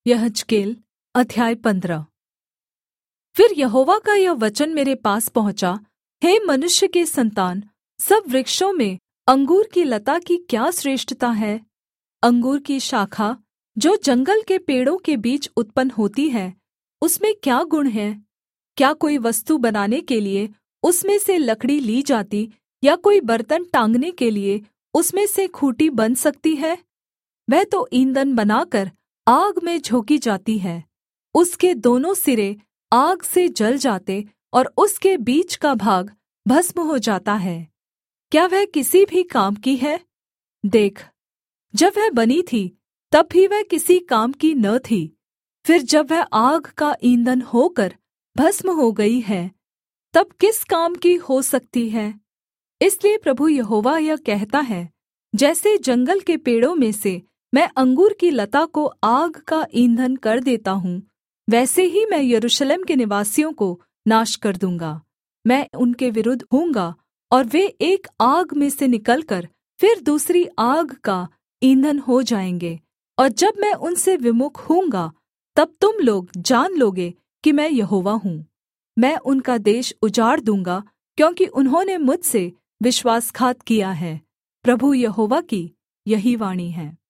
यहेजकेल अध्याय 15। फिर यहोवा का यह वचन मेरे पास पहुँचा, हे मनुष्य के सन्तान, सब वृक्षों में अंगूर की लता की क्या श्रेष्ठता है? अंगूर की शाखा जो जंगल के पेड़ों के बीच उत्पन्न होती है, उसमें क्या गुण है? क्या कोई वस्तु बनाने के लिए उसमें से लकड़ी ली जाती, या कोई बर्तन टाँगने के लिए उसमें से खूँटी बन सकती है? वह तो ईंधन बनाकर आग में झोंकी जाती है। उसके दोनों सिरे आग से जल जाते और उसके बीच का भाग भस्म हो जाता है। क्या वह किसी भी काम की है? देख, जब वह बनी थी तब भी वह किसी काम की न थी। फिर जब वह आग का ईंधन होकर भस्म हो गई है, तब किस काम की हो सकती है? इसलिए प्रभु यहोवा यह कहता है, जैसे जंगल के पेड़ों में से मैं अंगूर की लता को आग का ईंधन कर देता हूँ, वैसे ही मैं यरूशलेम के निवासियों को नाश कर दूँगा। मैं उनके विरुद्ध होऊँगा और वे एक आग में से निकलकर फिर दूसरी आग का ईंधन हो जाएँगे। और जब मैं उनसे विमुख होऊँगा, तब तुम लोग जान लोगे कि मैं यहोवा हूँ। मैं उनका देश उजाड़ दूँगा, क्योंकि उन्होंने मुझसे विश्वासघात किया है। प्रभु यहोवा की यही वाणी है।